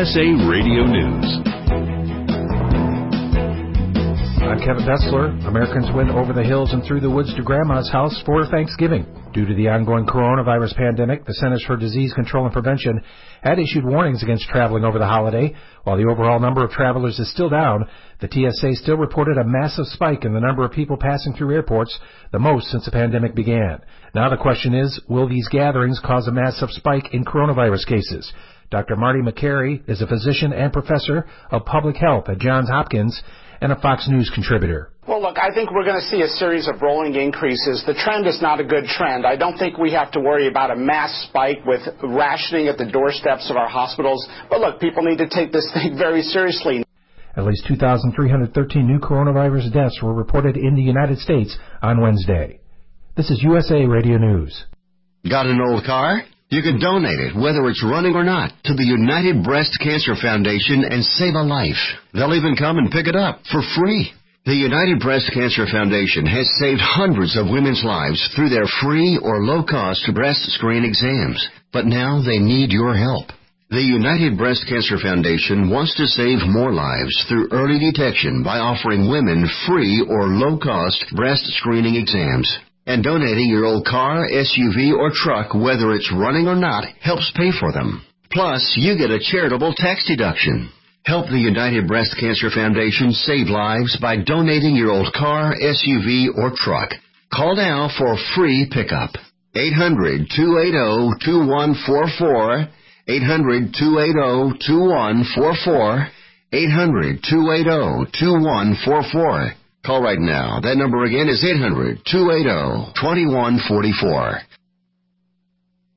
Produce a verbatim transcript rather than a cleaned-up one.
S A Radio News. I'm Kevin Bessler. Americans went over the hills and through the woods to Grandma's house for Thanksgiving. Due to the ongoing coronavirus pandemic, the Centers for Disease Control and Prevention had issued warnings against traveling over the holiday. While the overall number of travelers is still down, the T S A still reported a massive spike in the number of people passing through airports, the most since the pandemic began. Now the question is, will these gatherings cause a massive spike in coronavirus cases? Doctor Marty Makary is a physician and professor of public health at Johns Hopkins and a Fox News contributor. Well, look, I think we're going to see a series of rolling increases. The trend is not a good trend. I don't think we have to worry about a mass spike with rationing at the doorsteps of our hospitals. But look, people need to take this thing very seriously. At least two thousand three hundred thirteen new coronavirus deaths were reported in the United States on Wednesday. This is U S A Radio News. Got an old car? You can donate it, whether it's running or not, to the United Breast Cancer Foundation and save a life. They'll even come and pick it up for free. The United Breast Cancer Foundation has saved hundreds of women's lives through their free or low-cost breast screen exams. But now they need your help. The United Breast Cancer Foundation wants to save more lives through early detection by offering women free or low-cost breast screening exams. And donating your old car, S U V, or truck, whether it's running or not, helps pay for them. Plus, you get a charitable tax deduction. Help the United Breast Cancer Foundation save lives by donating your old car, S U V, or truck. Call now for free pickup. eight hundred, two eight zero, two one four four. eight hundred, two eight zero, two one four four. eight hundred, two eight zero, two one four four. Call right now. That number again is eight hundred, two eight zero, two one four four.